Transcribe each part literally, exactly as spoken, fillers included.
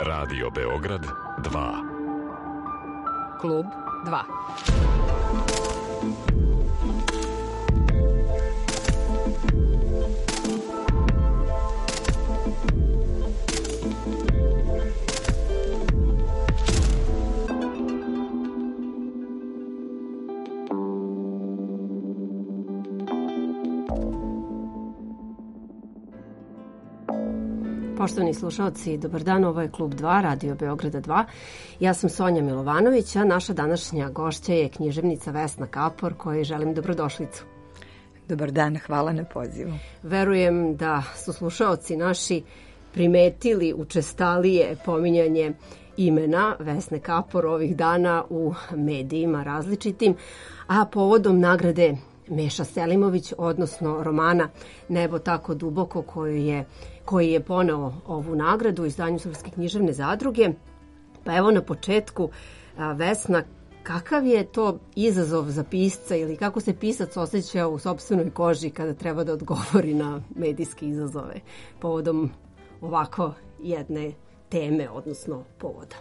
Radio Beograd dva. Klub dva. Poštovani slušalci, dobar dan, ovo je Klub dva, Radio Beograda dva. Ja sam Sonja Milovanović, a naša današnja gošća je književnica Vesna Kapor, kojoj želim dobrodošlicu. Dobar dan, hvala na pozivu. Verujem da su slušalci naši primetili učestalije pominjanje imena Vesne Kapor ovih dana u medijima različitim, a povodom nagrade Meša Selimović, odnosno romana Nebo tako duboko, koji je, koji je poneo ovu nagradu u izdanju Srpske književne zadruge. Pa evo na početku, Vesna, kakav je to izazov za pisca ili kako se pisac osjeća u sopstvenoj koži kada treba da odgovori na medijske izazove povodom ovako jedne teme, odnosno povoda?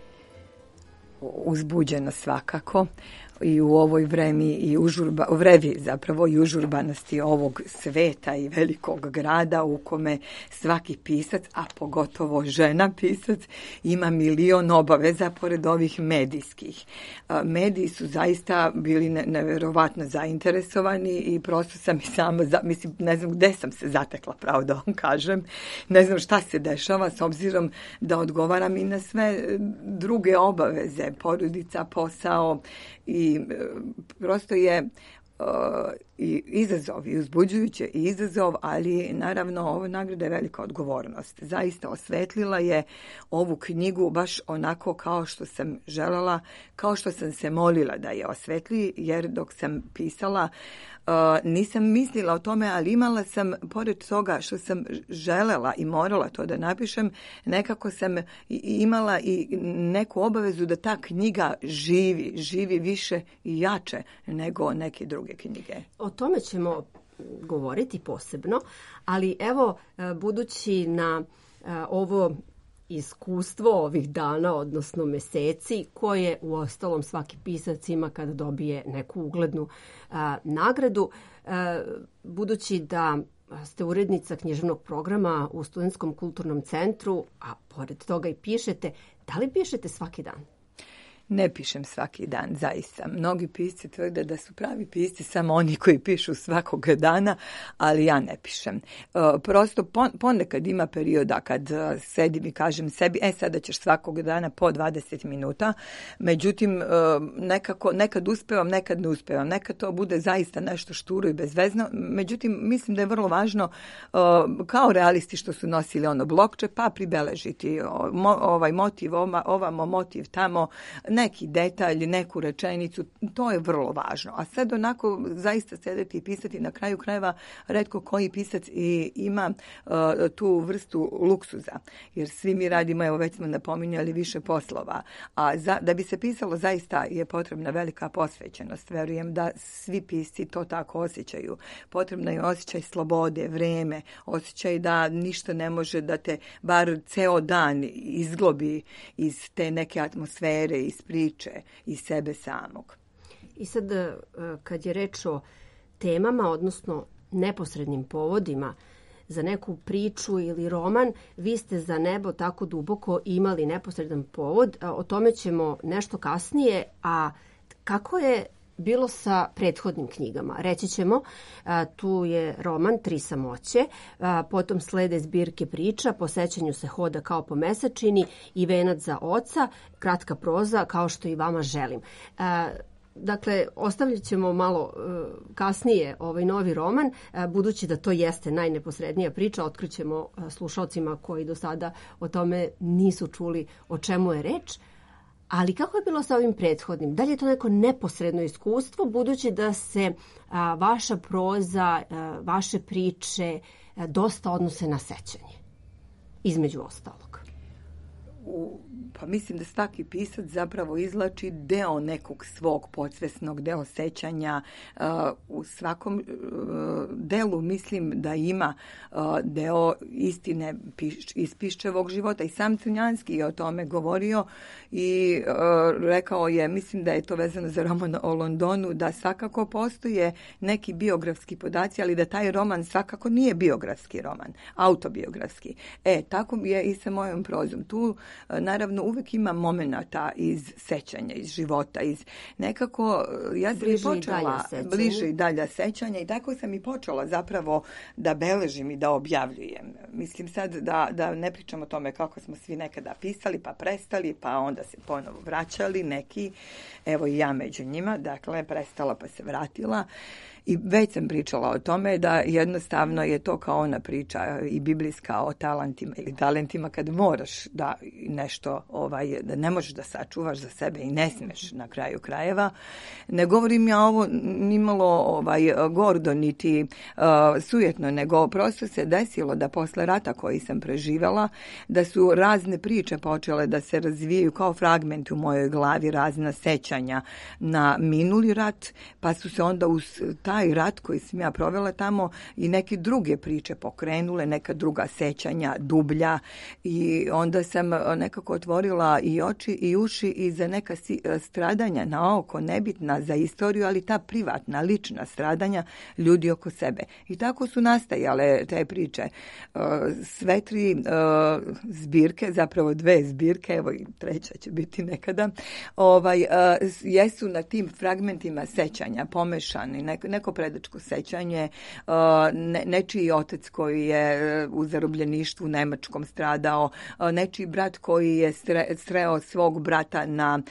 Uzbuđena svakako i u ovoj vremi i užurba, u vrevi zapravo i užurbanosti ovog sveta i velikog grada u kome svaki pisac, a pogotovo žena pisac, ima milion obaveza pored ovih medijskih. Mediji su zaista bili ne, neverovatno zainteresovani i prosto sam i sama, za, mislim, ne znam gde sam se zatekla, pravo da vam kažem, ne znam šta se dešava s obzirom da odgovaram i na sve druge obaveze, porodica, posao i prosto je uh, i izazov, i uzbuđujuće i izazov, ali naravno ova nagrada je velika odgovornost. Zaista osvetlila je ovu knjigu baš onako kao što sam želela, kao što sam se molila da je osvetli, jer dok sam pisala Uh, nisam mislila o tome, ali imala sam, pored toga što sam želela i morala to da napišem, nekako sam imala i neku obavezu da ta knjiga živi, živi više i jače nego neke druge knjige. O tome ćemo govoriti posebno, ali evo, budući na ovo iskustvo ovih dana, odnosno meseci, koje u ostalom svaki pisac ima kada dobije neku uglednu a, nagradu. A, budući da ste urednica književnog programa u Studentskom kulturnom centru, a pored toga i pišete, da li pišete svaki dan? Ne pišem svaki dan, zaista. Mnogi pisci tvrde da su pravi pisci samo oni koji pišu svakog dana, ali ja ne pišem. Prosto ponekad ima perioda kad sedim i kažem sebi, e sada ćeš svakog dana po dvadeset minuta, međutim nekako, nekad uspevam, nekad ne uspevam, nekad to bude zaista nešto šturo i bezvezno, međutim mislim da je vrlo važno kao realisti što su nosili ono blokče, pa pribeležiti ovaj motiv, ovamo motiv tamo, neki detalj, neku rečenicu, to je vrlo važno. A sad onako zaista sedeti i pisati, na kraju krajeva retko koji pisac i ima uh, tu vrstu luksuza. Jer svi mi radimo, evo već smo napominjali, više poslova. A za, da bi se pisalo zaista je potrebna velika posvećenost. Verujem da svi pisci to tako osjećaju. Potrebno je osjećaj slobode, vreme, osjećaj da ništa ne može da te bar ceo dan izglobi iz te neke atmosfere, iz priče i sebe samog. I sad, kad je reč o temama, odnosno neposrednim povodima za neku priču ili roman, vi ste za Nebo tako duboko imali neposredan povod. O tome ćemo nešto kasnije. A kako je bilo sa prethodnim knjigama? Reći ćemo, tu je roman Tri samoće, potom slede zbirke priča, Po sećanju se hoda kao po mesečini i Venac za oca, kratka proza kao što i vama želim. Dakle, ostavljat ćemo malo kasnije ovaj novi roman, budući da to jeste najneposrednija priča, otkrićemo slušalcima koji do sada o tome nisu čuli o čemu je reč. Ali kako je bilo sa ovim prethodnim? Da li je to neko neposredno iskustvo, budući da se a, vaša proza, a, vaše priče a, dosta odnose na sećanje, između ostalog? u, pa mislim da svaki pisac zapravo izlači deo nekog svog podsvesnog, deo sećanja. Uh, u svakom uh, delu mislim da ima uh, deo istine piš, iz Piščevog života. I sam Crnjanski je o tome govorio i uh, rekao je, mislim da je to vezano za roman o Londonu, da svakako postoje neki biografski podaci, ali da taj roman svakako nije biografski roman, autobiografski. E, tako je i sa mojom prozom. Tu naravno uvek ima momenata iz sećanja, iz života, iz nekako, ja sam i počela bliže i dalja sećanja i tako sam i počela zapravo da beležim i da objavljujem. Mislim sad da, da ne pričam o tome kako smo svi nekada pisali, pa prestali, pa onda se ponovo vraćali neki, evo i ja među njima, dakle prestala pa se vratila. I već sam pričala o tome da jednostavno je to kao ona priča i biblijska o talentima ili talentima kad moraš da nešto, ovaj, da ne možeš da sačuvaš za sebe i ne smeš na kraju krajeva. Ne govorim ja ovo nimalo ovaj, gordo niti uh, sujetno, nego prosto se desilo da posle rata koji sam preživjela, da su razne priče počele da se razvijaju kao fragmenti u mojoj glavi, razna sećanja na minuli rat, pa su se onda uz taj rat koji sam ja provela tamo i neke druge priče pokrenule, neka druga sećanja, dublja i onda sam nekako otvorila i oči i uši i za neka stradanja na oko, nebitna za istoriju, ali ta privatna, lična stradanja ljudi oko sebe. I tako su nastajale te priče. Sve tri zbirke, zapravo dve zbirke, evo i treća će biti nekada, ovaj, jesu na tim fragmentima sećanja pomešani, neko, neko predačko sećanje, ne, nečiji otac koji je u zarobljeništvu nemačkom stradao, nečiji brat koji je stre, sreo svog brata na,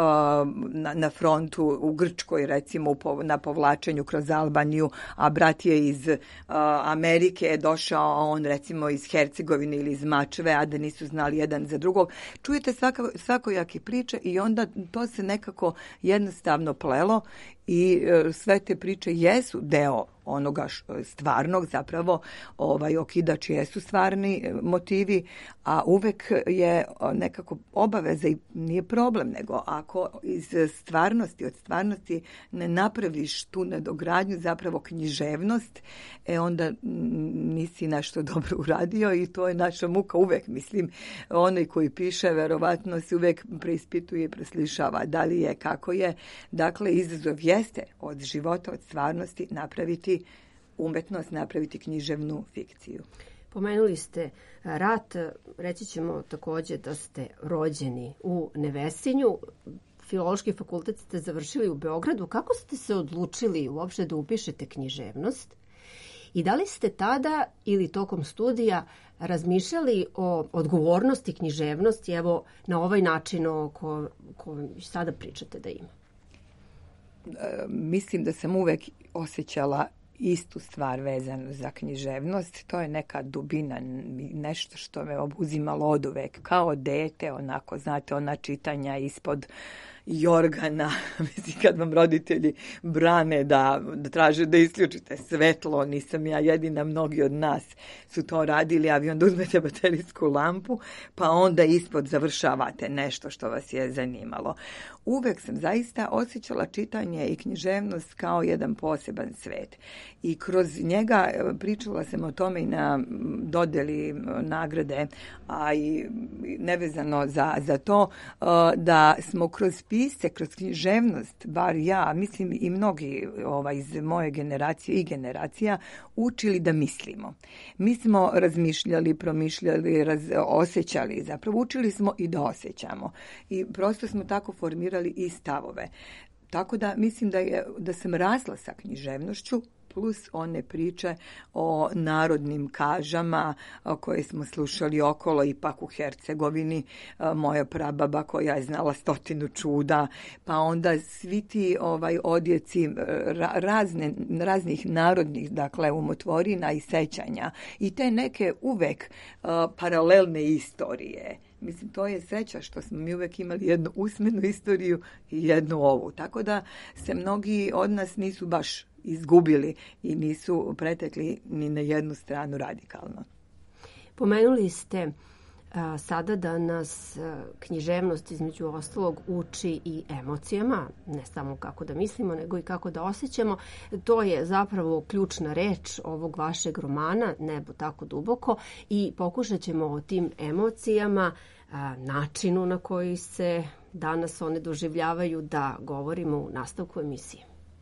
na, na frontu u Grčkoj, recimo na povlačenju kroz Albaniju, a brat je iz Amerike došao, a on recimo iz Hercegovine ili iz Mačve, a da nisu znali jedan za drugog. Čujete svako, svakojake priče i onda to se nekako jednostavno plelo i sve te priče jesu deo onoga stvarnog, zapravo ovaj okidač jesu stvarni motivi, a uvek je nekako obaveza i nije problem, nego ako iz stvarnosti, od stvarnosti ne napraviš tu nadogradnju, zapravo književnost, e onda nisi nešto dobro uradio i to je naša muka uvek, mislim, onaj koji piše verovatno se uvek preispituje i preslišava da li je, kako je, dakle izazov jeste od života, od stvarnosti napraviti umetnost, napraviti književnu fikciju. Pomenuli ste rat, reći ćemo također da ste rođeni u Nevesinju, Filološki fakultet ste završili u Beogradu. Kako ste se odlučili uopšte da upišete književnost? I da li ste tada ili tokom studija razmišljali o odgovornosti književnosti, evo na ovaj način o kojem sada pričate da ima? Mislim da sam uvek osjećala istu stvar vezanu za književnost. To je neka dubina, nešto što me obuzimalo od uvek. Kao dete, onako, znate, ona čitanja ispod jorgana, mislim, kad vam roditelji brane da, da traže da isključite svetlo, nisam ja jedina, mnogi od nas su to radili, a vi onda uzmete baterijsku lampu, pa onda ispod završavate nešto što vas je zanimalo. Uvek sam zaista osjećala čitanje i književnost kao jedan poseban svet. I kroz njega pričala sam o tome i na dodeli nagrade, a i nevezano za, za to, da smo kroz pisce, kroz književnost, bar ja, mislim i mnogi ovaj, iz moje generacije i generacija, učili da mislimo. Mi smo razmišljali, promišljali, raz, osjećali, zapravo učili smo i da osjećamo. I prosto smo tako formirali i stavove. Tako da mislim da, je, da sam rasla sa književnošću, plus one priče o narodnim kažama koje smo slušali okolo, ipak u Hercegovini, moja prababa koja je znala stotinu čuda, pa onda svi ti ovaj, odjeci razne, raznih narodnih, dakle, umotvorina i sećanja i te neke uvek uh, paralelne istorije. Mislim, to je sreća što smo mi uvek imali jednu usmenu istoriju i jednu ovu. Tako da se mnogi od nas nisu baš izgubili i nisu pretekli ni na jednu stranu radikalno. Pomenuli ste uh, sada da nas književnost između ostalog uči i emocijama, ne samo kako da mislimo, nego i kako da osjećamo. To je zapravo ključna reč ovog vašeg romana Nebo tako duboko i pokušat ćemo o tim emocijama, načinu na koji se danas one doživljavaju da govorimo u nastavku emisije.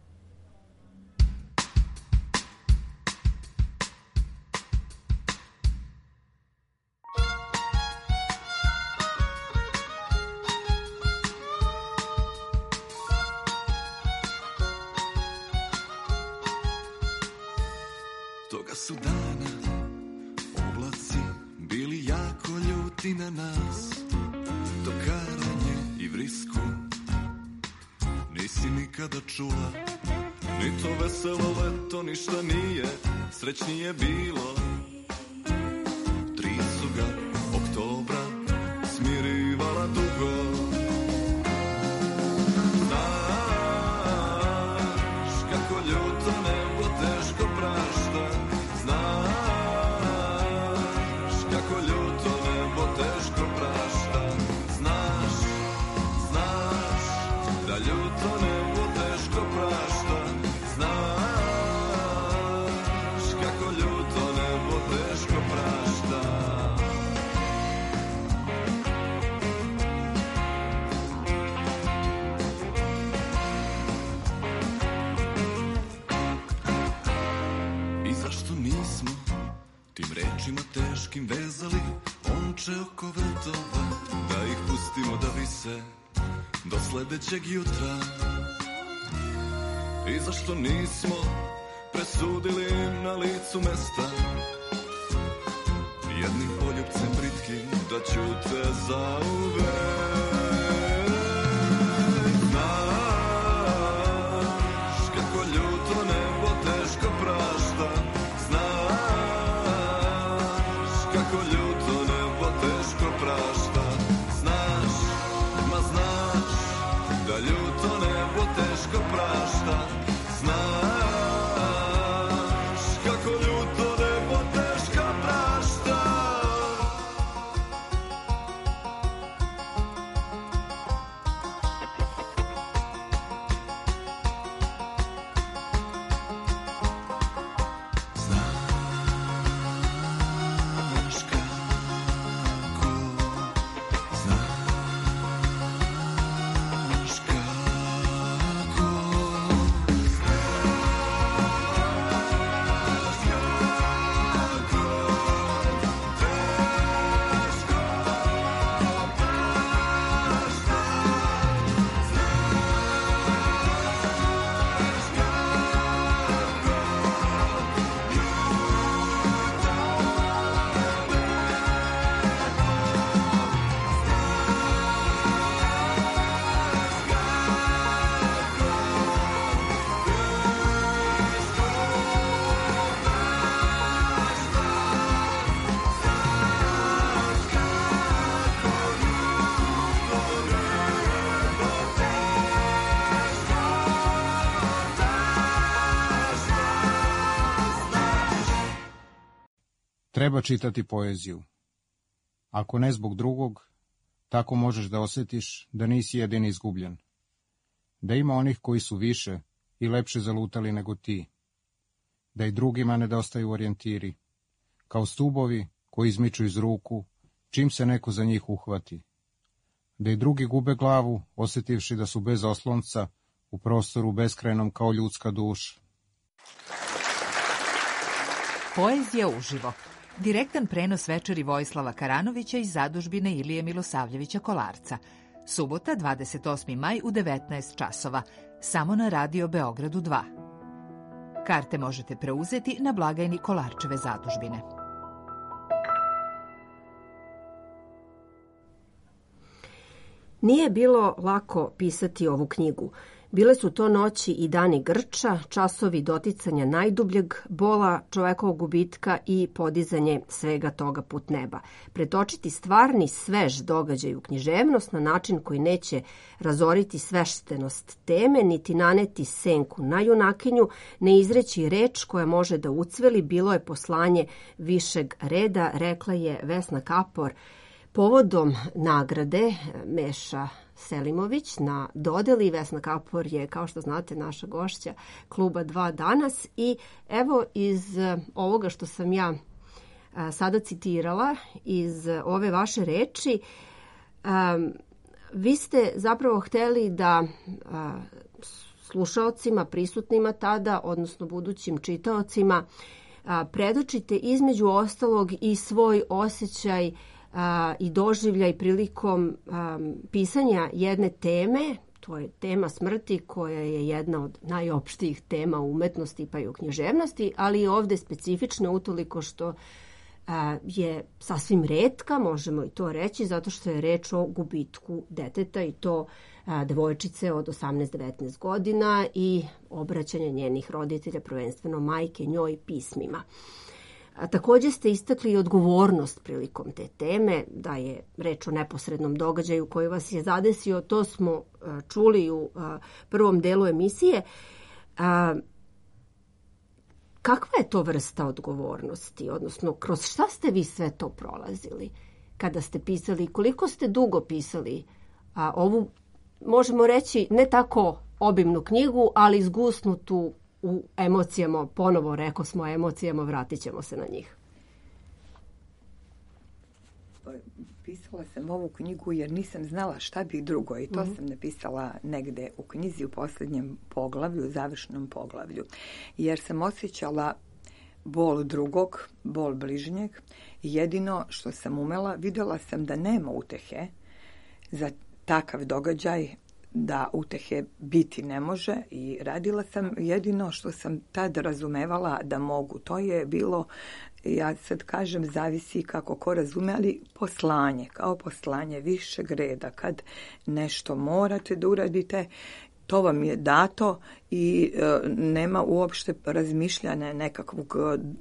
Toga su dana oblaci bili jako ljuti na nas, dokaranje i vrisku nisi nikada čula, ni to veselo leto ništa nije srećnije bilo. Tri su ga oktobra smirivala dugo. Znaš kako ljuto nebo teško prašta, znaš kako ljuto nebo teško prašta, znaš, znaš da ljuto nebo teško prašta, znaš kako ljuto nebo teško prašta. I zašto nismo tim rečima teškim vezali omče oko vrtova, da ih pustimo da vise do sledećeg jutra? I zašto nismo presudili na licu mesta jednim poljupcem britkim da ćute zauvek? Znaš kako ljuto nebo teško prašta, znaš kako ljuto nebo teško prašta, znaš, ma znaš da ljuto nebo teško prašta, znaš kako ljuto nebo teško prašta. Znaš kako, znaš kako, Treba čitati poeziju. Ako ne zbog drugog, tako možeš da osjetiš da nisi jedini izgubljen. Da ima onih koji su više i lepše zalutali nego ti. Da i drugima nedostaju orijentiri, kao stubovi koji izmiču iz ruku, čim se neko za njih uhvati. Da i drugi gube glavu, osjetivši da su bez oslonca, u prostoru beskrajnom kao ljudska duša. Poezija uživo. Direktan prenos večeri Vojislava Karanovića iz zadužbine Ilije Milosavljevića Kolarca. Subota, dvadeset osmi maj u devetnaest časova. Samo na Radio Beogradu dva. Karte možete preuzeti na blagajni Kolarčeve zadužbine. Nije bilo lako pisati ovu knjigu. Bile su to noći i dani grča, časovi doticanja najdubljeg bola, čovekovog gubitka i podizanje svega toga put neba. Pretočiti stvarni svež događaj u književnost na način koji neće razoriti sveštenost teme, niti naneti senku na junakinju, ne izreći reč koja može da ucveli, bilo je poslanje višeg reda, rekla je Vesna Kapor, Povodom nagrade Meša Selimović na dodeli, Vesna Kapor je, kao što znate, naša gošća Kluba dva danas i evo iz ovoga što sam ja sada citirala, iz ove vaše reči, vi ste zapravo hteli da slušaocima, prisutnima tada, odnosno budućim čitaocima, predočite između ostalog i svoj osjećaj i doživljaj prilikom pisanja jedne teme, to je tema smrti koja je jedna od najopštijih tema u umetnosti pa i u književnosti, ali i ovde specifična utoliko što je sasvim retka, možemo i to reći, zato što je reč o gubitku deteta i to devojčice od osamnaest devetnaest godina i obraćanja njenih roditelja, prvenstveno majke, njoj pismima. A također ste istakli i odgovornost prilikom te teme, da je reč o neposrednom događaju koji vas je zadesio, to smo čuli u prvom delu emisije. Kakva je to vrsta odgovornosti, odnosno kroz šta ste vi sve to prolazili kada ste pisali, koliko ste dugo pisali a, ovu, možemo reći, ne tako obimnu knjigu, ali zgusnutu u emocijama, ponovo rekao smo emocijama, vratit ćemo se na njih. Pisala sam ovu knjigu jer nisam znala šta bih drugo i to mm-hmm. sam napisala negde u knjizi u posljednjem poglavlju, u završnom poglavlju. Jer sam osjećala bol drugog, bol bližnjeg i jedino što sam umela, vidjela sam da nema utehe za takav događaj, da utehe biti ne može i radila sam jedino što sam tad razumevala da mogu. To je bilo, ja sad kažem, zavisi kako ko razume, ali poslanje, kao poslanje višeg reda. Kad nešto morate da uradite, to vam je dato i e, nema uopšte razmišljanja nekakvog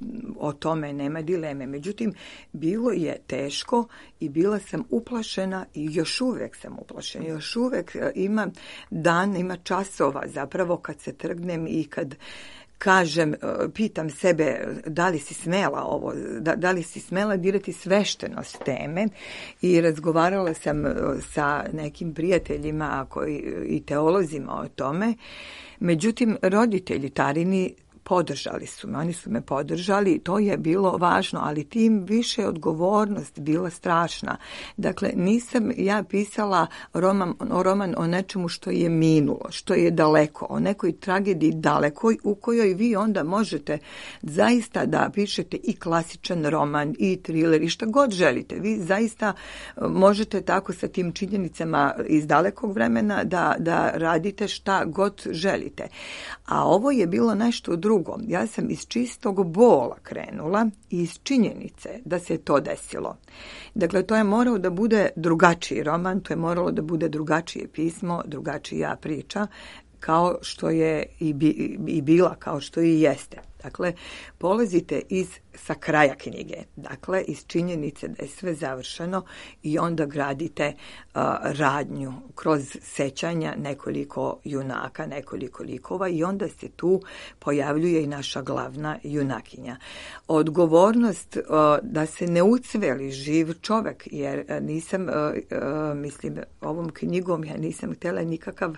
o tome, nema dileme. Međutim, bilo je teško i bila sam uplašena i još uvek sam uplašena. Još uvek ima dan, ima časova zapravo kad se trgnem i kad kažem, pitam sebe da li si smela ovo, da, da li si smela dirati sveštenost teme i razgovarala sam sa nekim prijateljima koji, i teolozima o tome. Međutim, roditelji Tarini podržali su me, oni su me podržali, to je bilo važno, ali tim više odgovornost bila strašna. Dakle, nisam ja pisala roman, roman o nečemu što je minulo, što je daleko, o nekoj tragediji dalekoj u kojoj vi onda možete zaista da pišete i klasičan roman i thriller i šta god želite. Vi zaista možete tako sa tim činjenicama iz dalekog vremena da, da radite šta god želite. A ovo je bilo nešto drugo. Ja sam iz čistog bola krenula i iz činjenice da se to desilo. Dakle, to je moralo da bude drugačiji roman, to je moralo da bude drugačije pismo, drugačija priča, kao što je i, bi, i bila, kao što i jeste. Dakle, polazite iz sa kraja knjige, dakle, iz činjenice da je sve završeno i onda gradite uh, radnju kroz sećanja nekoliko junaka, nekoliko likova i onda se tu pojavljuje i naša glavna junakinja. Odgovornost uh, da se ne ucveli živ čovek, jer uh, nisam, uh, uh, mislim, ovom knjigom ja nisam htjela nikakav,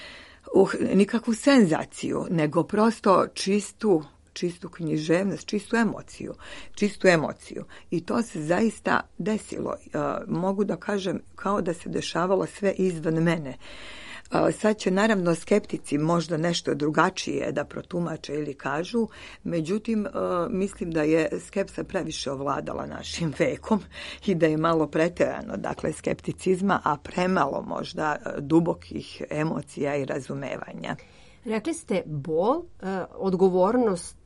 uh, nikakvu senzaciju, nego prosto čistu čistu književnost, čistu emociju, čistu emociju. I to se zaista desilo. Uh, mogu da kažem kao da se dešavalo sve izvan mene. Uh, sad će naravno skeptici možda nešto drugačije da protumače ili kažu, međutim uh, mislim da je skepsa previše ovladala našim vekom i da je malo preterano, dakle, skepticizma, a premalo možda dubokih emocija i razumevanja. Rekli ste bol, odgovornost,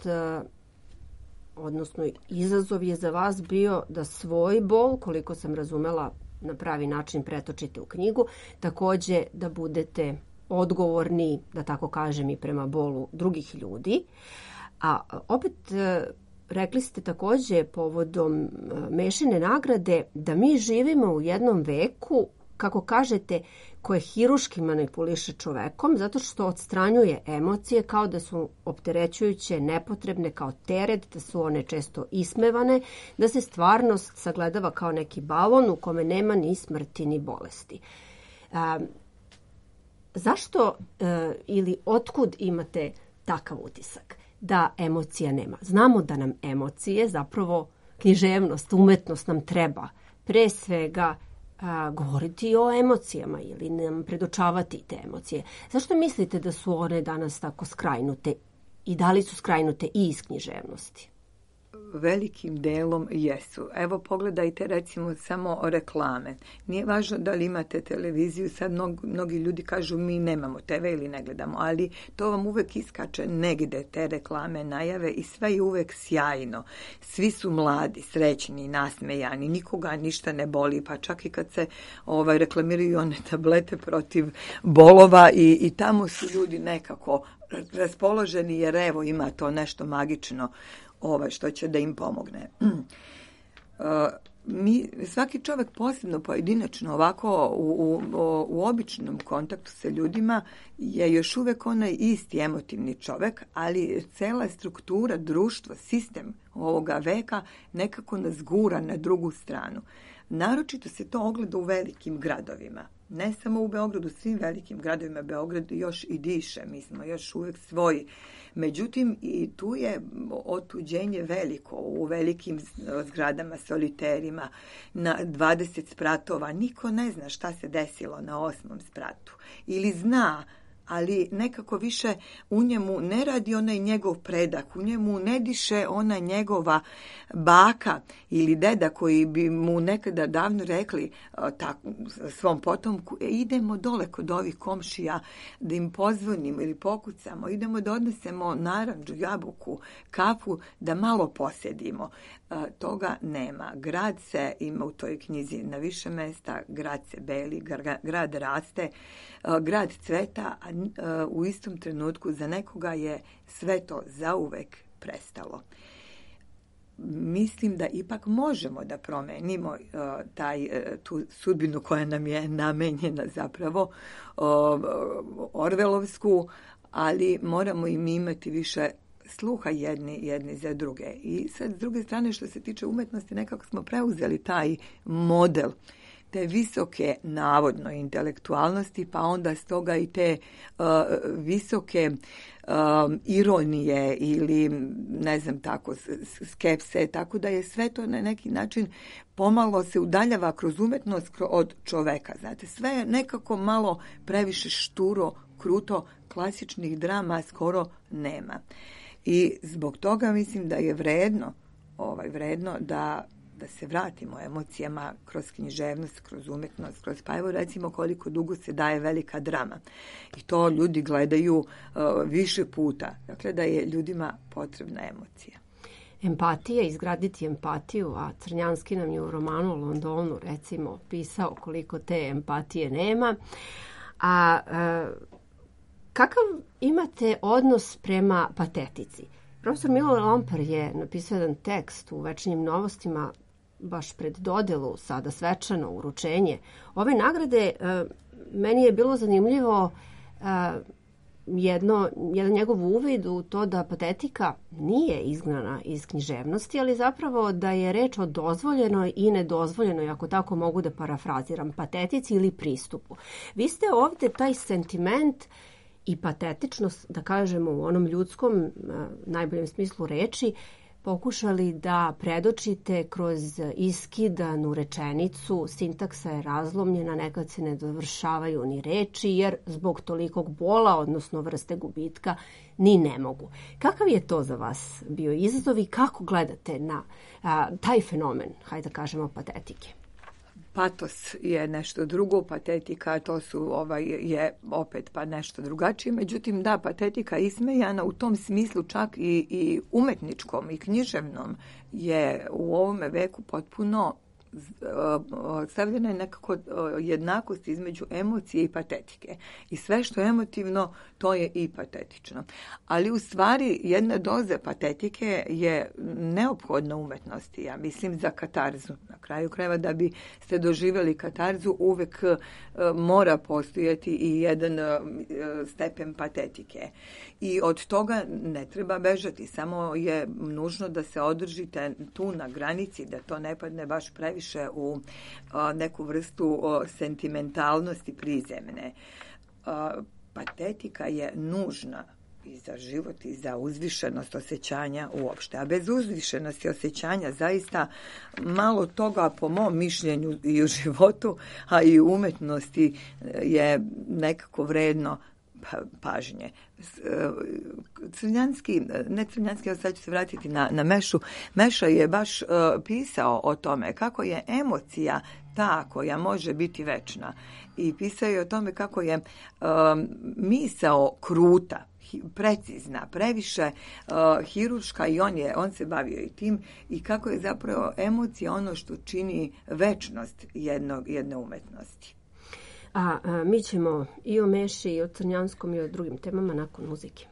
odnosno izazov je za vas bio da svoj bol, koliko sam razumela, na pravi način pretočite u knjigu, također da budete odgovorni, da tako kažem, i prema bolu drugih ljudi. A opet rekli ste također povodom Mešine nagrade da mi živimo u jednom veku kako kažete, koje hiruški manipuliše čovekom zato što odstranjuje emocije kao da su opterećujuće, nepotrebne, kao teret, da su one često ismevane, da se stvarnost sagledava kao neki balon u kome nema ni smrti ni bolesti. A, zašto e, ili otkud imate takav utisak da emocija nema? Znamo da nam emocije, zapravo književnost, umetnost nam treba pre svega a, govoriti o emocijama ili nam predočavati te emocije. Zašto mislite da su one danas tako skrajnute i da li su skrajnute i iz književnosti? Velikim delom jesu. Evo pogledajte recimo samo reklame. Nije važno da li imate televiziju, sad mnogi, mnogi ljudi kažu mi nemamo te ve ili ne gledamo, ali to vam uvek iskače negde te reklame, najave i sve je uvek sjajno. Svi su mladi, srećni, nasmejani, nikoga ništa ne boli, pa čak i kad se ovaj, reklamiraju one tablete protiv bolova i, i tamo su ljudi nekako raspoloženi jer evo ima to nešto magično ovaj, što će da im pomogne. Uh, mi, svaki čovjek posebno pojedinačno ovako u, u, u običnom kontaktu sa ljudima je još uvek onaj isti emotivni čovjek, ali cela struktura, društvo, sistem ovoga veka nekako nas gura na drugu stranu. Naročito se to ogleda u velikim gradovima. Ne samo u Beogradu, svim velikim gradovima. Beograd još i diše, mi smo još uvek svoji. Međutim, i tu je otuđenje veliko u velikim zgradama, soliterima, na dvadeset spratova. Niko ne zna šta se desilo na osmom spratu. Ili zna, ali nekako više u njemu ne radi onaj njegov predak, u njemu ne diše ona njegova baka ili deda koji bi mu nekada davno rekli tako, svom potomku, e, idemo dole kod ovih komšija da im pozvonimo ili pokucamo, idemo da odnesemo narandžu, jabuku, kafu, da malo posedimo. Toga nema. Grad se, ima u toj knjizi na više mesta, grad se beli, grad raste, grad cveta, a u istom trenutku za nekoga je sve to zauvek prestalo. Mislim da ipak možemo da promenimo taj, tu sudbinu koja nam je namenjena zapravo orvelovsku, ali moramo i mi imati više sluha jedni, jedni za druge. I sad, s druge strane, što se tiče umetnosti, nekako smo preuzeli taj model te visoke, navodno, intelektualnosti, pa onda stoga i te uh, visoke um, ironije ili, ne znam tako, skepse, tako da je sve to na neki način pomalo se udaljava kroz umetnost od čoveka. Znate, sve je nekako malo previše šturo, kruto, klasičnih drama skoro nema. I zbog toga mislim da je vredno, ovaj, vredno da, da se vratimo emocijama kroz književnost, kroz umetnost, kroz, pa evo recimo koliko dugo se daje velika drama. I to ljudi gledaju uh, više puta. Dakle, da je ljudima potrebna emocija. Empatija, izgraditi empatiju, a Crnjanski nam je u romanu o Londonu, recimo, pisao koliko te empatije nema. A uh, kakav imate odnos prema patetici? Profesor Milo Lompar je napisao jedan tekst u Večernjim novostima baš pred dodelu, sada svečano uručenje ove nagrade. Meni je bilo zanimljivo jedno, jedan njegov uvid u to da patetika nije izgnana iz književnosti, ali zapravo da je reč o dozvoljenoj i nedozvoljenoj, ako tako mogu da parafraziram, patetici ili pristupu. Vi ste ovdje taj sentiment i patetičnost, da kažemo u onom ljudskom najboljem smislu reči, pokušali da predočite kroz iskidanu rečenicu. Sintaksa je razlomljena, nekad se ne dovršavaju ni reči, jer zbog tolikog bola, odnosno vrste gubitka, ni ne mogu. Kakav je to za vas bio izazov i kako gledate na a, taj fenomen, hajde da kažemo, patetike? Patos je nešto drugo, patetika to su ovaj je opet pa nešto drugačije. Međutim, da, patetika ismejana u tom smislu čak i, i umetničkom i književnom je u ovome veku potpuno stavljena je nekako jednakost između emocije i patetike. I sve što je emotivno, to je i patetično. Ali u stvari jedna doza patetike je neophodna umetnosti, ja mislim, za katarzu. Na kraju krajeva, da bi ste doživjeli katarzu, uvek mora postojati i jedan stepen patetike. I od toga ne treba bežati, samo je nužno da se održite tu na granici, da to ne padne baš previše u a, neku vrstu a, sentimentalnosti prizemne. A, patetika je nužna i za život i za uzvišenost osjećanja uopšte. A bez uzvišenosti osjećanja zaista malo toga, po mom mišljenju, i u životu, a i u umetnosti je nekako vredno pažnje. Crnjanski, ne Crnjanski, ja sad ću se vratiti na, na Mešu. Meša je baš uh, pisao o tome kako je emocija ta koja može biti večna. I pisao je o tome kako je uh, misao kruta, precizna, previše uh, hirurška, i on je on se bavio i tim, i kako je zapravo emocija ono što čini večnost jednog, jedne umetnosti. A, a mi ćemo i o Meši, i o Crnjanskom, i o drugim temama nakon muzike.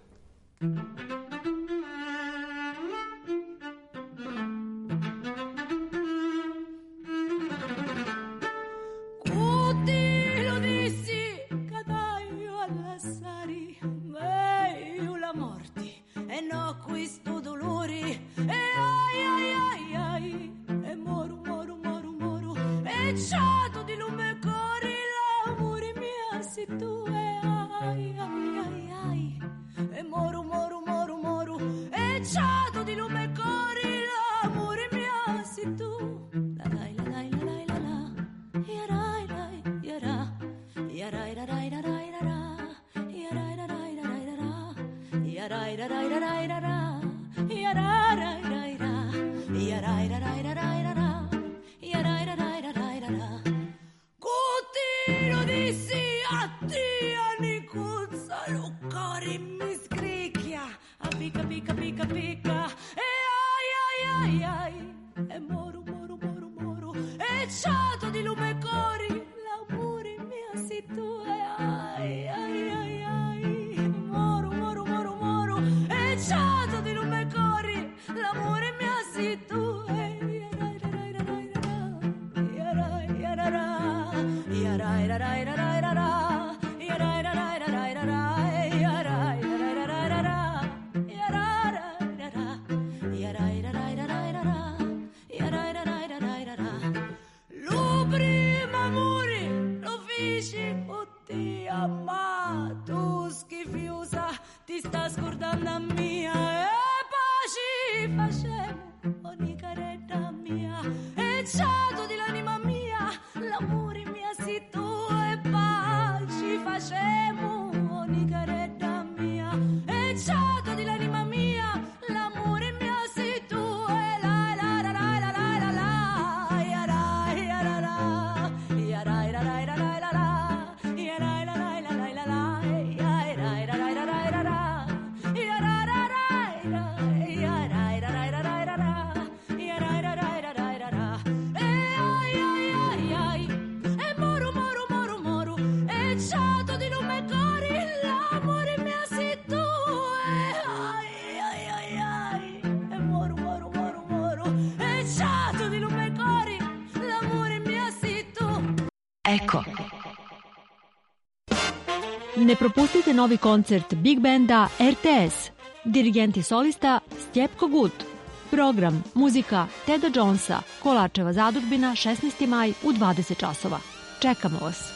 Eko. Ne propustite novi koncert Big Banda R T S. Dirigent i solista Stjepko Gut. Program, muzika Teda Jonesa, Kolačeva zadužbina, šesnaesti maj u dvadeset časova. Čekamo vas.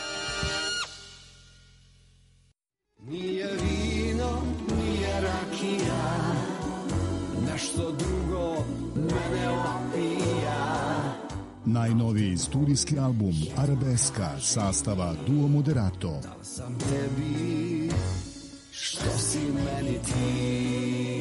Nije vino, nije rakija, nešto drugo mene opija. Najnoviji studijski album Arabeska sastava Duo Moderato. Dal sam tebi, što si meni ti.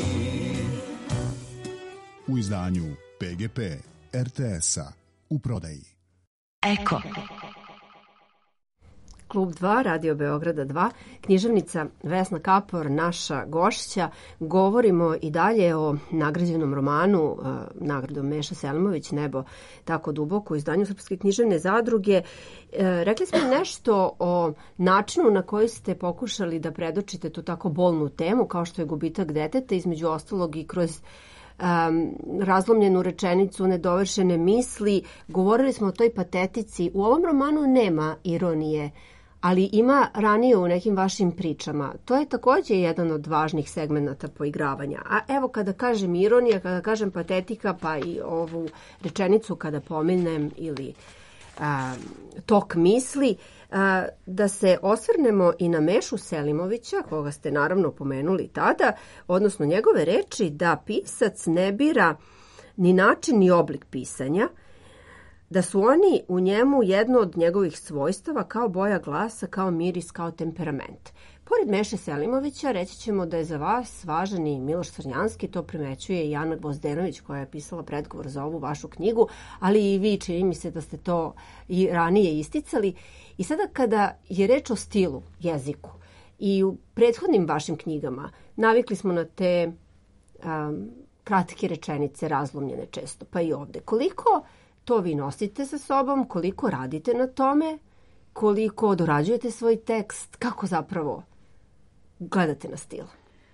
U izdanju P G P R T S-a u prodaji. Eko. Klub dva, Radio Beograda dva, književnica Vesna Kapor, naša gošća. Govorimo i dalje o nagrađenom romanu, nagradom Meše Selimović, Nebo tako duboko, u izdanju Srpske književne zadruge. Rekli smo nešto o načinu na koji ste pokušali da predočite tu tako bolnu temu, kao što je gubitak deteta, između ostalog i kroz Um, razlomljenu rečenicu, nedovršene misli. Govorili smo o toj patetici. U ovom romanu nema ironije, ali ima ranije u nekim vašim pričama. To je također jedan od važnih segmenata poigravanja. A evo kada kažem ironija, kada kažem patetika, pa i ovu rečenicu kada pomenem ili um, tok misli, da se osvrnemo i na Mešu Selimovića, koga ste naravno pomenuli tada, odnosno njegove reči da pisac ne bira ni način ni oblik pisanja, da su oni u njemu jedno od njegovih svojstava kao boja glasa, kao miris, kao temperament. Pored Meše Selimovića reći ćemo da je za vas važan i Miloš Crnjanski, to primećuje i Ana Gvozdenović koja je pisala predgovor za ovu vašu knjigu, ali i vi, čini mi se da ste to i ranije isticali. I sada kada je reč o stilu, jeziku i u prethodnim vašim knjigama, navikli smo na te um, kratke rečenice, razlomljene često, pa i ovde. Koliko to vi nosite sa sobom, koliko radite na tome, koliko dorađujete svoj tekst, kako zapravo gledate na stil?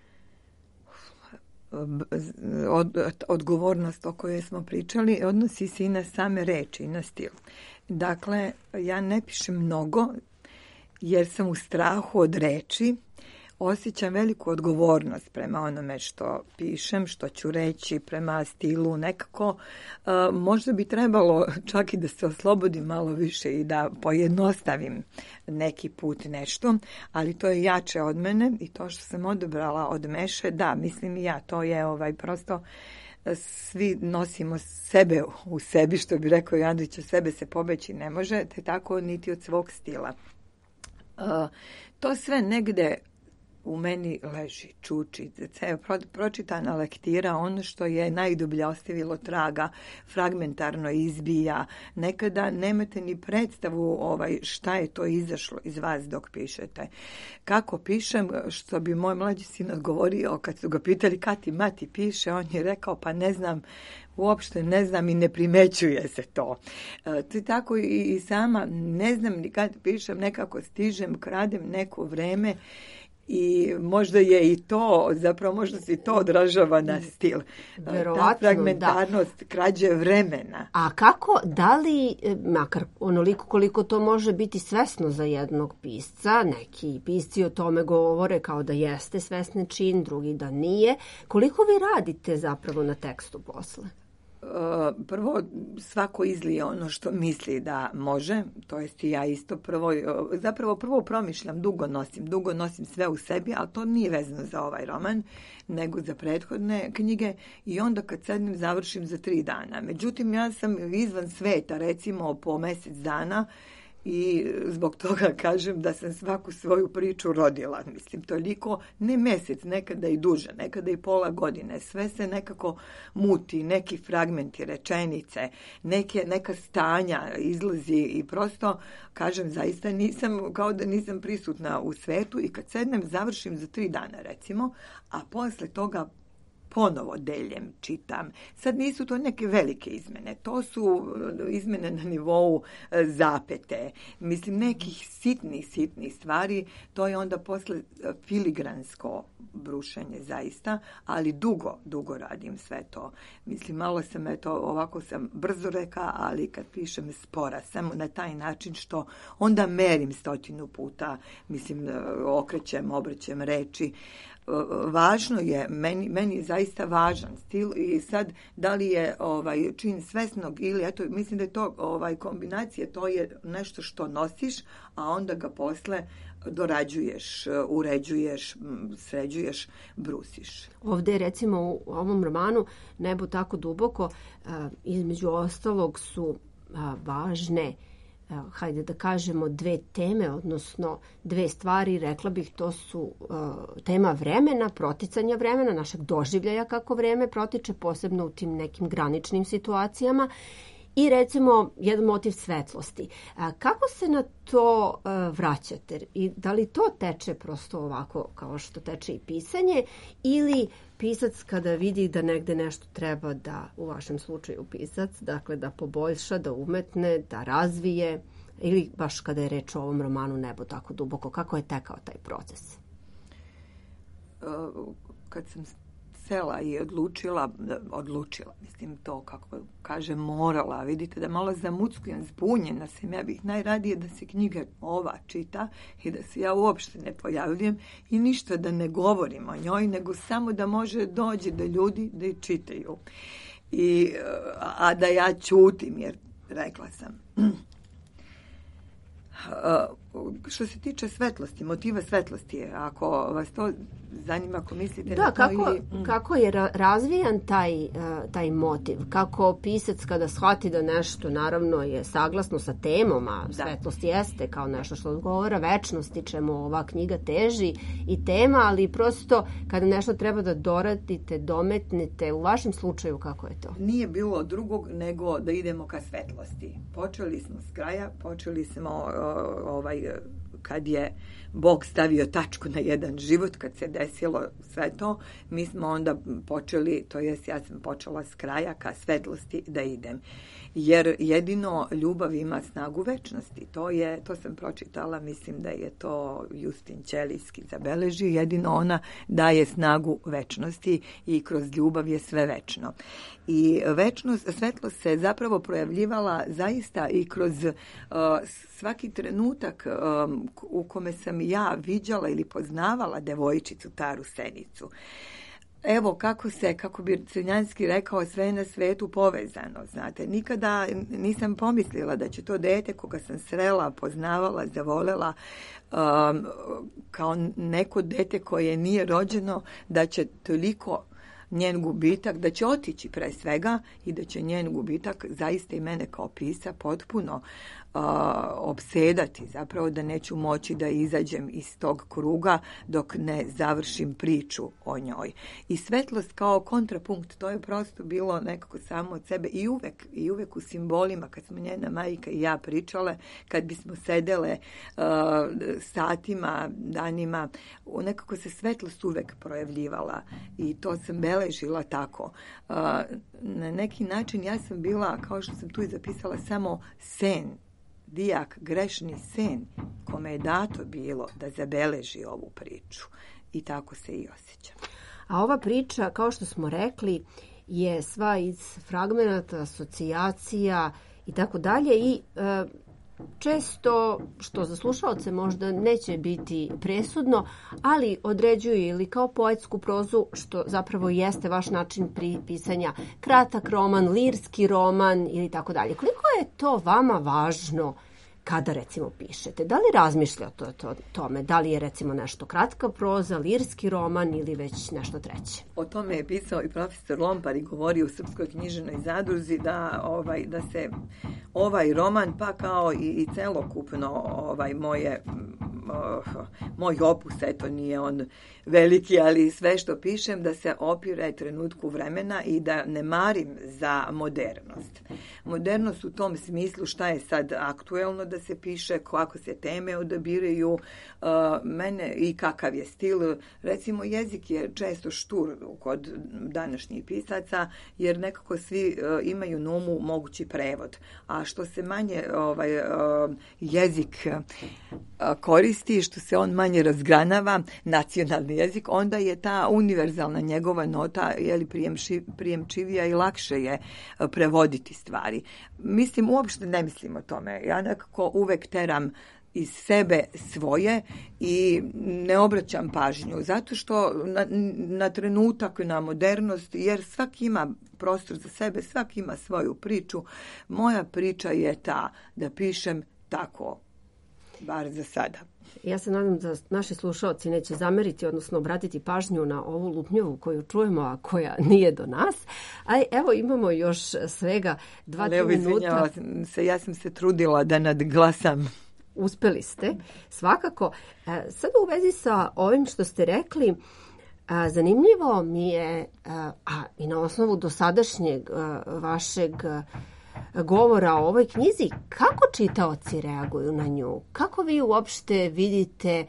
Od, odgovornost o kojoj smo pričali odnosi se i na same reči i na stil. Dakle, ja ne pišem mnogo jer sam u strahu od reči. Osjećam veliku odgovornost prema onome što pišem, što ću reći, prema stilu nekako. E, možda bi trebalo čak i da se oslobodim malo više i da pojednostavim neki put nešto, ali to je jače od mene i to što sam odabrala od Meše, da, mislim i ja, to je ovaj prosto svi nosimo sebe u sebi, što bi rekao Jandić, od sebe se pobeći ne može, te tako niti od svog stila. E, to sve negde u meni leži, čuči, ceo pročitana lektira, ono što je najdublje ostavilo traga, fragmentarno izbija. Nekada nemate ni predstavu ovaj, šta je to izašlo iz vas dok pišete. Kako pišem, što bi moj mlađi sin odgovorio, kad su ga pitali kad ti mati piše, on je rekao pa ne znam, uopšte ne znam i ne primećuje se to. E, tako i, i sama ne znam ni kad pišem, nekako stižem, kradem neko vreme. I možda je i to, zapravo možda se i to odražava na stil. Verovatno, ta fragmentarnost, da. Krađe vremena. A kako, da li, makar onoliko koliko to može biti svesno za jednog pisca, neki pisci o tome govore kao da jeste svesni čin, drugi da nije, koliko vi radite zapravo na tekstu posle? Prvo, svako izlije ono što misli da može, to jest i ja isto prvo, zapravo prvo promišljam, dugo nosim, dugo nosim sve u sebi, ali to nije vezano za ovaj roman, nego za prethodne knjige i onda kad sednem završim za tri dana. Međutim, ja sam izvan sveta, recimo po mjesec dana, i zbog toga kažem da sam svaku svoju priču rodila. Mislim, toliko, ne mjesec, nekada i duže, nekada i pola godine. Sve se nekako muti, neki fragmenti, rečenice, neke, neka stanja izlazi i prosto, kažem, zaista nisam, kao da nisam prisutna u svetu i kad sednem, završim za tri dana, recimo, a posle toga ponovo deljem, čitam. Sad nisu to neke velike izmene, to su izmene na nivou zapete. Mislim, nekih sitnih, sitnih stvari, to je onda posle filigransko brušenje zaista, ali dugo, dugo radim sve to. Mislim, malo sam, eto, ovako sam brzo reka, ali kad pišem spora, samo na taj način što onda merim stotinu puta, mislim, okrećem, obraćem reči. Važno je, meni, meni je zaista važan stil i sad da li je ovaj čin svesnog ili eto, mislim da je to ovaj kombinacija, to je nešto što nosiš, a onda ga posle dorađuješ, uređuješ, sređuješ, brusiš. Ovdje recimo u ovom romanu Nebo tako duboko, između ostalog su važne, hajde da kažemo, dve teme, odnosno dve stvari, rekla bih, to su uh, tema vremena, proticanja vremena, našeg doživljaja kako vreme protiče, posebno u tim nekim graničnim situacijama, i recimo jedan motiv svetlosti. A, kako se na to a, vraćate? I da li to teče prosto ovako kao što teče i pisanje ili pisac kada vidi da negde nešto treba da, u vašem slučaju pisac, dakle da poboljša, da umetne, da razvije, ili baš kada je reč o ovom romanu Nebo tako duboko, kako je tekao taj proces? Kad sam sela i odlučila, odlučila, mislim to kako kaže morala, vidite da malo zamuckujem, zbunjena sam, ja bih najradije da se knjiga ova čita i da se ja uopšte ne pojavljujem i ništa da ne govorim o njoj, nego samo da može dođe da ljudi da je čitaju. I, a da ja ćutim, jer rekla sam... Što se tiče svetlosti, motiva svetlosti, ako vas to zanima, ako mislite da, na to kako, ili... kako je razvijan taj, taj motiv? Kako pisac kada shvati da nešto naravno je saglasno sa temom, a svetlost jeste kao nešto što odgovara večnosti, čemu ova knjiga teži i tema, ali prosto kada nešto treba da doradite, dometnete, u vašem slučaju kako je to? Nije bilo drugog nego da idemo ka svetlosti. Počeli smo s kraja, počeli smo ovaj kad je Bog stavio tačku na jedan život, kad se desilo sve to, mi smo onda počeli, to jest ja sam počela s kraja ka svetlosti da idem. Jer jedino ljubav ima snagu večnosti. To je, to sam pročitala, mislim da je to Justin Ćelijski zabeleži, jedino ona daje snagu večnosti i kroz ljubav je sve večno. I večnost, svetlost se zapravo projavljivala zaista i kroz uh, svaki trenutak um, u kome sam ja viđala ili poznavala devojčicu Taru Senicu. Evo kako se, kako bi Crnjanski rekao, sve je na svetu povezano, znate. Nikada nisam pomislila da će to dete koga sam srela, poznavala, zavolela, um, kao neko dete koje nije rođeno, da će toliko njen gubitak, da će otići pre svega i da će njen gubitak zaista i mene kao pisa potpuno uh, opsedati, zapravo da neću moći da izađem iz tog kruga dok ne završim priču o njoj. I svetlost kao kontrapunkt, to je prosto bilo nekako samo od sebe i uvek, i uvek u simbolima, kad smo njena majka i ja pričale, kad bismo sedele uh, satima, danima, nekako se svetlost uvek projavljivala i to sam beležila tako. Uh, na neki način ja sam bila, kao što sam tu i zapisala, samo sen, dijak, grešni sen, kome je dato bilo da zabeleži ovu priču. I tako se i osjećam. A ova priča, kao što smo rekli, je sva iz fragmenata, asocijacija i tako dalje i e, često, što za slušaoce možda neće biti presudno, ali određuje ili kao poetsku prozu, što zapravo jeste vaš način pisanja, kratak roman, lirski roman ili tako dalje. Koliko je to vama važno kada recimo pišete? Da li razmišljate o to, tome? Da li je recimo nešto kratka proza, lirski roman ili već nešto treće? O tome je pisao i profesor Lompar i govori u Srpskoj književnoj zadruzi da, ovaj, da se ovaj roman, pa kao i, i celokupno ovaj, moje, uh, moj opus, eto nije on veliki, ali sve što pišem da se opire trenutku vremena i da ne marim za modernost. Modernost u tom smislu šta je sad aktuelno da se piše, kako se teme odabiraju, uh, mene i kakav je stil. Recimo, jezik je često štur kod današnjih pisaca, jer nekako svi uh, imaju na umu mogući prevod. A što se manje ovaj, uh, jezik uh, koristi, što se on manje razgranava, nacionalni jezik, onda je ta univerzalna njegova nota jeli, prijemši, prijemčivija i lakše je uh, prevoditi stvari. Mislim, uopšte ne mislim o tome. Ja nekako uvek teram iz sebe svoje i ne obraćam pažnju, zato što na, na trenutak, na modernost, jer svaki ima prostor za sebe, svaki ima svoju priču. Moja priča je ta da pišem tako, bar za sada. Ja se nadam da naši slušaoci neće zameriti, odnosno obratiti pažnju na ovu lupnjavu koju čujemo, a koja nije do nas. A evo imamo još svega dva, tri minuta. Se, ja sam se trudila da nadglasam. Uspeli ste, svakako. Sada u vezi sa ovim što ste rekli, zanimljivo mi je, a i na osnovu dosadašnjeg vašeg govora o ovoj knjizi. Kako čitaoci reaguju na nju? Kako vi uopšte vidite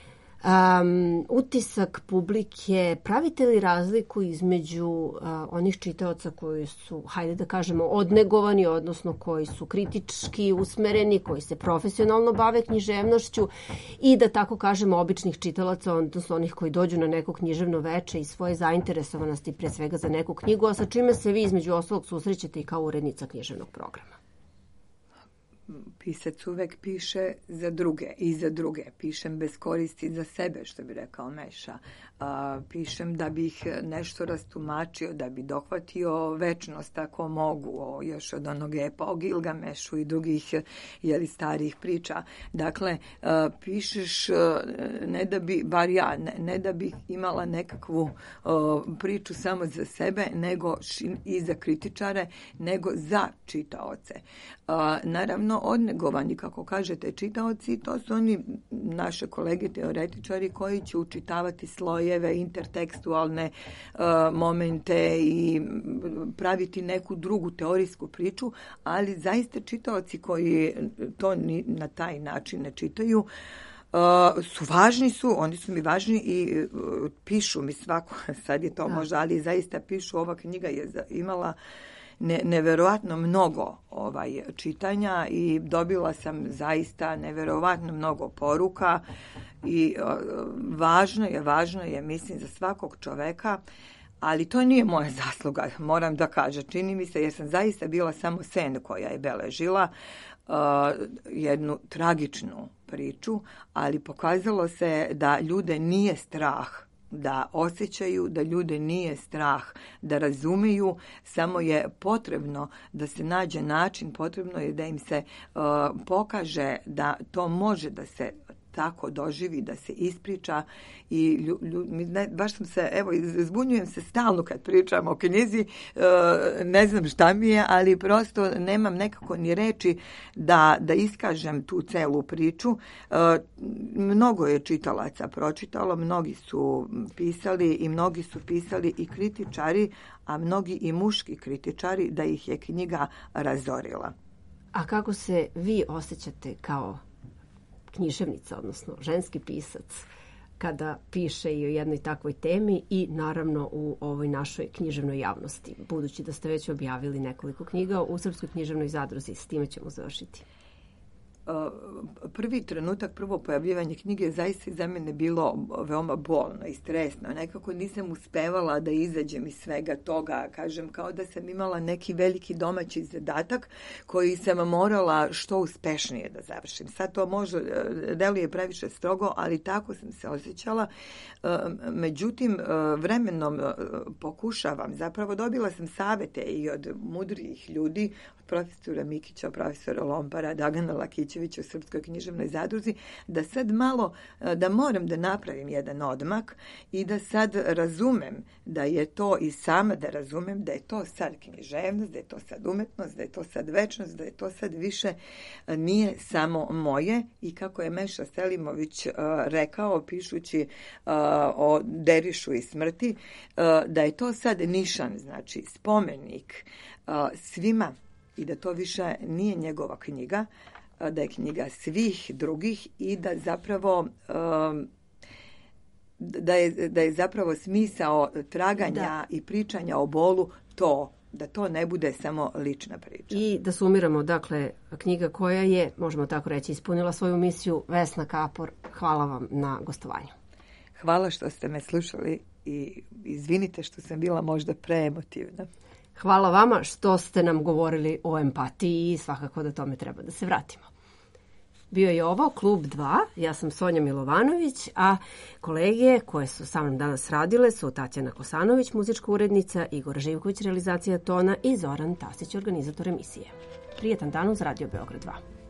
um, utisak publike? Pravite li razliku između uh, onih čitaoca koji su, hajde da kažemo, odnegovani, odnosno koji su kritički usmereni, koji se profesionalno bave književnošću i da tako kažemo običnih čitalaca, odnosno onih koji dođu na neko književno veče i svoje zainteresovanosti pre svega za neku knjigu, a sa čime se vi između ostalog susrećete i kao urednica književnog programa? Pisac uvek piše za druge i za druge. Pišem bez koristi za sebe, što bi rekao Meša. A, pišem da bih nešto rastumačio, da bi dohvatio večnost ako mogu, o, još od onog epa o Gilgamešu i drugih jeli, starih priča. Dakle, a, pišeš a, ne da bi, bar ja, ne, ne da bih imala nekakvu a, priču samo za sebe, nego ši, i za kritičare, nego za čitaoce. A, naravno, odnegovani, kako kažete, čitaoci, to su oni naše kolege teoretičari koji će učitavati slojeve, intertekstualne uh, momente i praviti neku drugu teorijsku priču, ali zaista čitaoci koji to ni, na taj način ne čitaju, Uh, su važni su, oni su mi važni i uh, pišu mi svako, sad je to možda, ali zaista pišu, ova knjiga je imala Ne, neverovatno mnogo ovaj čitanja i dobila sam zaista neverovatno mnogo poruka i o, važno je, važno je, mislim, za svakog čoveka, ali to nije moja zasluga, moram da kažem. Čini mi se, jer sam zaista bila samo sen koja je beležila uh, jednu tragičnu priču, ali pokazalo se da ljude nije strah da osjećaju, da ljude nije strah da razumeju, samo je potrebno da se nađe način, potrebno je da im se uh, pokaže da to može da se tako doživi, da se ispriča i lju, lju, ne, baš sam se, evo, zbunjujem se stalno kad pričam o knjizi, uh, ne znam šta mi je, ali prosto nemam nekako ni reči da, da iskažem tu celu priču. Uh, mnogo je čitalaca pročitalo, mnogi su pisali i mnogi su pisali i kritičari, a mnogi i muški kritičari da ih je knjiga razorila. A kako se vi osjećate kao književnica, odnosno ženski pisac, kada piše i o jednoj takvoj temi i naravno u ovoj našoj književnoj javnosti, budući da ste već objavili nekoliko knjiga u Srpskoj književnoj zadruzi, s time ćemo završiti. Prvi trenutak, prvo pojavljivanje knjige je zaista za mene bilo veoma bolno i stresno. Nekako nisam uspevala da izađem iz svega toga. Kažem, kao da sam imala neki veliki domaći zadatak koji sam morala što uspešnije da završim. Sad to možda deluje previše strogo, ali tako sam se osjećala. Međutim, vremenom pokušavam. Zapravo dobila sam savete i od mudrijih ljudi, od profesora Mikića, profesora Lompara, Dagana Lakićevića u Srpskoj književnoj zadruzi, da sad malo, da moram da napravim jedan odmak i da sad razumem da je to i sama da razumem da je to sad književnost, da je to sad umetnost, da je to sad večnost, da je to sad više nije samo moje i kako je Meša Selimović uh, rekao pišući uh, o Derišu i smrti, uh, da je to sad nišan, znači spomenik uh, svima i da to više nije njegova knjiga, da je knjiga svih drugih i da zapravo da je, da je zapravo smisao traganja da. i pričanja o bolu to, da to ne bude samo lična priča. I da sumiramo, dakle, knjiga koja je, možemo tako reći, ispunila svoju misiju. Vesna Kapor, hvala vam na gostovanju. Hvala što ste me slušali i izvinite što sam bila možda preemotivna. Hvala vama što ste nam govorili o empatiji i svakako da tome treba da se vratimo. Bio je ovo Klub dva, ja sam Sonja Milovanović, a kolege koje su sa mnom danas radile su Tatjana Kosanović, muzička urednica, Igor Živković, realizacija tona i Zoran Tasić, organizator emisije. Prijetan dan uz Radio Beograd dva.